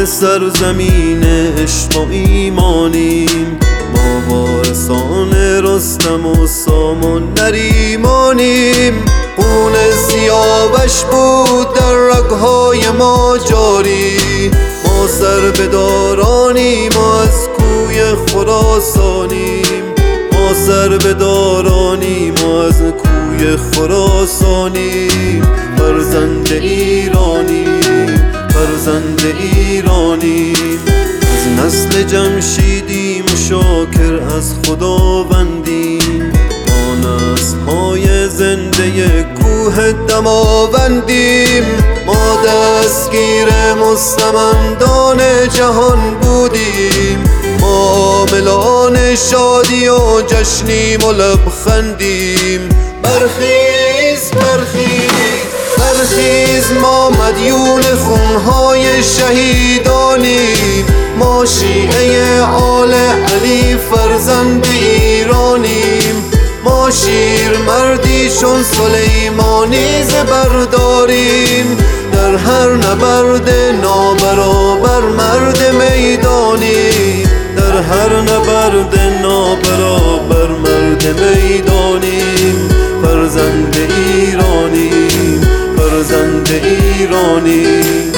سرزمین عشق و ایمانیم، ما وارثان رستم و سامان نریمانیم. خون سیاوش بود در رگ‌های ما جاری، ما سربدارانیم و از کوی خراسانیم، ما سربدارانیم و از کوی خراسانیم. فرزند ایرانیم، فرزند ایرانیم، از نسل جمشیدیم و شاکر از خداوندیم. ما نسل‌های زنده کوه دماوندیم، ما دستگیر مستمندان جهان بودیم. ما عاملان شادی و جشنیم و لبخندیم. برخیز برخیز برخیز، ما مدیون خونهای شهیدانیم، ما شیعه آل علی فرزند ایرانیم. ما شیر مردی چون سلیمانی زبر داریم، در هر نبرد نابرابر مرد میدانیم، در هر نبرد نابرابر مرد میدانیم. فرزند ایرانیم، فرزند ایرانیم.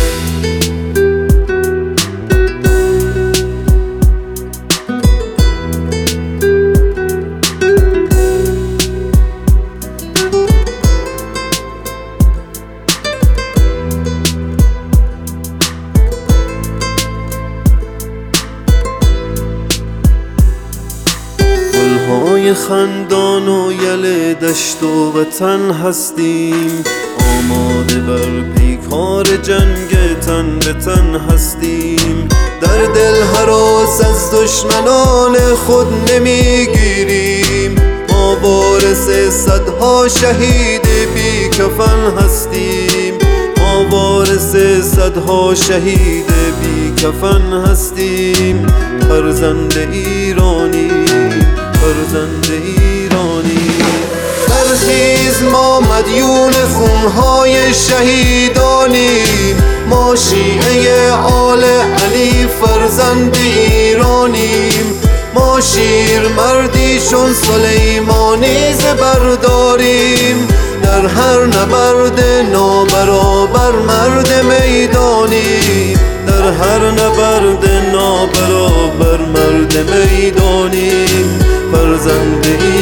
گلهای خندان و یل دشت و وطن هستیم، آماده بر پیکار جنگ تن به تن هستیم. در دل هراس از دشمنان خود نمیگیریم، ما وارث صدها شهید بی کفن هستیم، ما وارث صدها شهید بی کفن هستیم. فرزند ایرانیم، فرزند ایرانیم. برخیز ما مدیون خونهای شهیدانیم، ما شیعه آل علی فرزند ایرانیم. ما شیر مردی چون سلیمانی زبر داریم، در هر نبرد نابرابر مرد میدانیم، در هر نبرد نابرابر مرد میدانیم. فرزند